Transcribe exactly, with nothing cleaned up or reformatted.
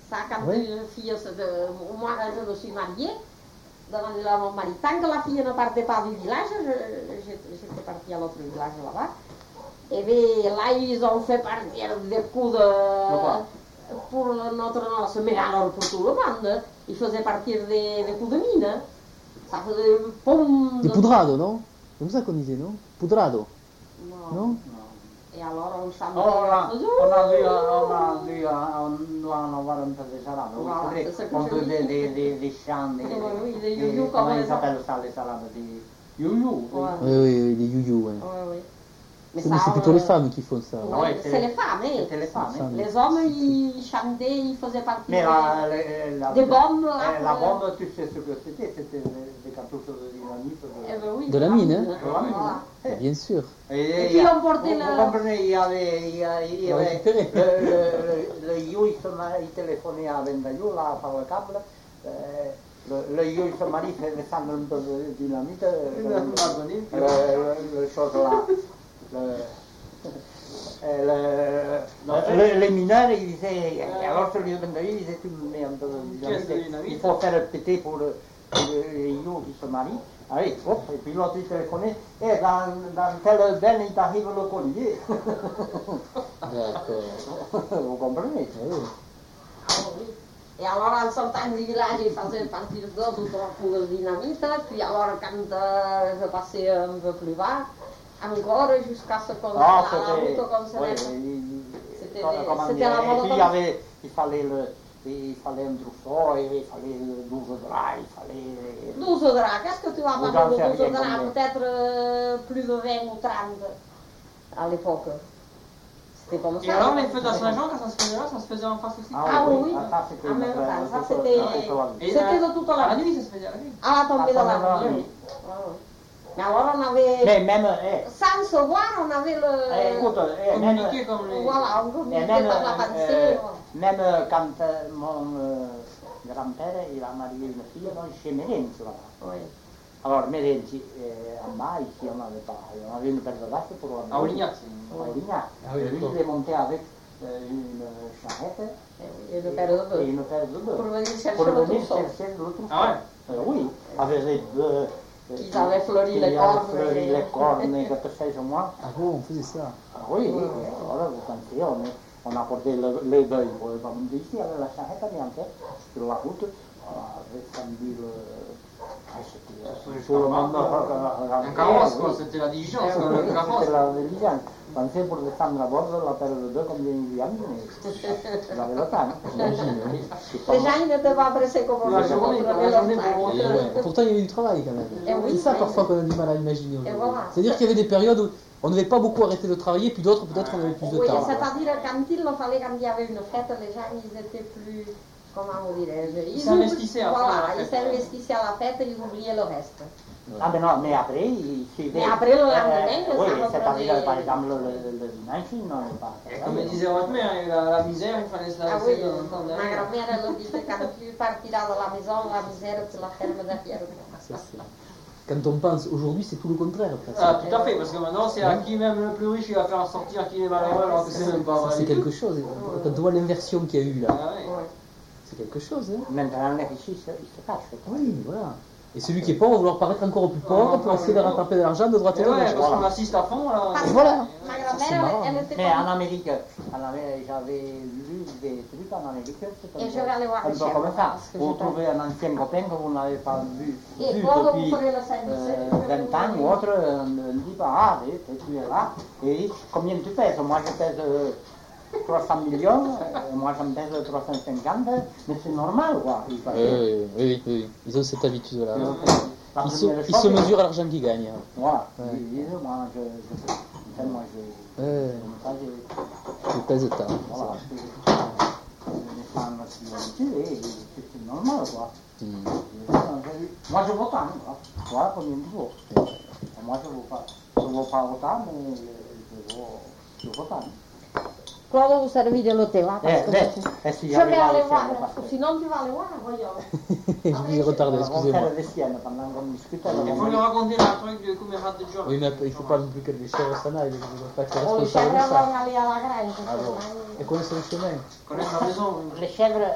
Ça, quand ouais. Une fille, de, moi je me suis mariée, devant mon mari, tant que la fille ne partait pas du village, j'étais partie à l'autre village là-bas. Et bien là, ils ont fait partir des coups de... pour notre noce, mais alors pour tout le monde. Ils faisaient partir des, des coups de mine. Ça faisait pom... Des poudrados, non? C'est comme ça qu'on disait, non? Poudrado. Non. Non? Et alors on s'en oh, on, a, on a vu, on a vu, on doit en avoir un peu de salade. Voilà, oui, c'est on peut des, des, des, des champs, des, oui, des youyou, comment ils appellent ça, les salades, des youyou. Oui, oui, oui, des youyou, oui. Oui, oui. Mais c'est, ça, c'est plutôt euh... les femmes qui font ça. Oui, ouais, c'est, c'est les femmes, hein. C'est les femmes. Hein. Les hommes, ils chantaient, ils faisaient partie mais la, la, la, des bombes. Là, euh, la bombe, tu sais ce que c'était? C'était des cartouches de dynamite. De, eh ben oui, de la mine, hein? De la mine, voilà. hein. Bien sûr. Et, et puis on portait vous, le... vous comprenez, il y avait, il y avait, il y avait le, le, le, le you, il téléphonait à Vendayou, là, par le câble. Euh, Le, le you se marie fait descendre un peu de dynamite, le, le, le, le chose là, le, le, le, les mineurs, ils disaient, alors celui de Vendayou, il disait, tu mets un peu de dynamite, il faut faire péter pour le, le you qui se marie. Allez, hop, et puis l'autre il téléphonait, et dans, dans tel ben il t'arrive le collier. D'accord. Vous comprenez? Oui. Et alors en sortant du village, ils faisaient partir deux ou trois coups de dynamite, puis alors quand euh, je passais un peu plus bas, encore jusqu'à ce qu'on ah, à la route qu'on se oui, c'était, c'était la mode. Et puis il, y avait, il fallait le... il fallait un trousseau, il fallait douze draps, il fallait... douze draps, qu'est-ce que tu vas parler de douze draps? Peut-être euh, plus de vingt ou trente à l'époque. C'était comme ça. Et alors les feux de la Saint-Jean, quand ça se faisait là, ça se faisait en face aussi? Ah, ah oui, oui. Ah, ça c'était... En même temps, ça c'était... C'était de toute la... À la nuit, ça se faisait à la nuit. À la tombée de la nuit. Mais alors on avait... Mais même... Eh, sans se voir, on avait le... Eh, écoute, eh, communiqué même, comme les... Voilà, on communiquait même, par la pensée. Euh, même quand euh, mon euh, grand-père, il a marié une fille donc, chez Mérenz, là-bas. Oui. Alors Mérenz, euh, en bas, ici, on n'avait pas... On avait une paire de vaches pour... À Olignac. À Olignac. Ah oui, lui, il est monté avec euh, une charrette et une paire de bœufs. Et une paire de bœufs. Pour venir chercher pour le venir trousseau. chercher le trousseau. Ah ouais? Euh, oui, avec les bœufs. Ils avaient fleuri les cornes. Ils avaient fleuri les cornes, et quelque chose moi. Ah bon, on faisait ça? Ah oui, oui. Alors vous pensez, on, est, on a porté le, les bœufs, on va monter ici avec la charrette, mais en fait, sur la route, on a descendu le... Ah, c'était tout le monde... Un carrosse, quoi, c'était la diligence, le carrosse. C'était la diligence. Pensez pour descendre à bord de la paire de bœufs comme des indiens, mais vous avez le temps, j'imagine. Les gens, ils n'étaient pas pressés comme on La journée, la journée pour ouais. Pourtant, il y avait du travail quand même. Et oui, c'est ça mais... parfois qu'on a du mal à imaginer aujourd'hui. Voilà. C'est-à-dire qu'il y avait des périodes où on n'avait pas beaucoup arrêté de travailler, puis d'autres, peut-être, on avait plus de oui, temps. C'est-à-dire quand il fallait, quand il y avait une fête, les gens, ils étaient plus... Comment vous dirais-je? Ils s'investissaient à Voilà, la ils s'investissaient à la fête et ils oubliaient le reste. Ah ben non, mais après, il suivait... Mais après le lendemain, euh, oui, ça c'est-à-dire, reprenait... par exemple, le, le dimanche, il n'en est pas... Et comme disait votre mère, la, la misère, il fallait se la Ah oui, laisser dans le temps. ma grand-mère, elle disait, quand tu partiras de la maison, la misère, tu la fermes derrière. Ça, quand on pense aujourd'hui, c'est tout le contraire. Presque. Ah, tout à fait, parce que maintenant, c'est à qui même le plus riche, il va faire sortir qui est malheureux, alors que c'est même pas vrai. C'est quelque chose. Quand on voit l'inversion qu'il y a eu là, ah, ouais. Ouais. c'est quelque chose. Hein. Maintenant, les riches, ils se, ils se cachent. Oui, voilà. Et celui qui est pauvre va vouloir paraître encore plus pauvre pour essayer de rattraper de l'argent de droite et de gauche. Ouais, parce qu'on assiste à fond, là. Et voilà. Ma grand-mère, elle, elle était Mais comme... en Amérique, en Amérique j'avais lu des trucs en Amérique, c'est Et je vais aller voir un les peu chèvres, comme ça. parce que Vous j'ai trouvez un ancien copain que vous n'avez pas vu, Et vu quand vous depuis prenez le Saint-Michel, euh, vingt ans ou autre, on me dit, ah, tu es là, et combien tu pèses? Moi je pèse euh, trois cents millions, euh, moi je me pèse trois cent cinquante, mais c'est normal, quoi. Oui, oui, oui, oui, ils ont cette habitude-là. La Ils se, première ils chose, se mesurent à l'argent qu'ils gagnent. Voilà, Ouais. ils disent, moi je... je enfin, moi je... Ouais. Comme ça, j'ai... Je pèse tant. Voilà, c'est les femmes qui ont tué, et c'est normal, quoi. Mm. Moi, je vaux pas, quoi. Voilà combien tu vaux. Moi, je ne vaux pas. Je ne vaux pas autant, mais je vaux, je vaux pas. Claude, vous servez de l'hôtel, là, parce Eh, que... ben, si Je vais aller voir, voir, sinon tu vas aller voir, voyons. Je vous ai retardé, On excusez-moi. fait les siennes pendant qu'on discute. Il faut lui raconter un truc de Coumérat de John. Oui, mais il ne faut pas non plus que les chèvres s'en aillent, ils ne vont pas être Oh, les responsables chèvres de ça. vont aller à la grange. Ah bon. Et connaissent le chemin. Connaître la maison. Les chèvres,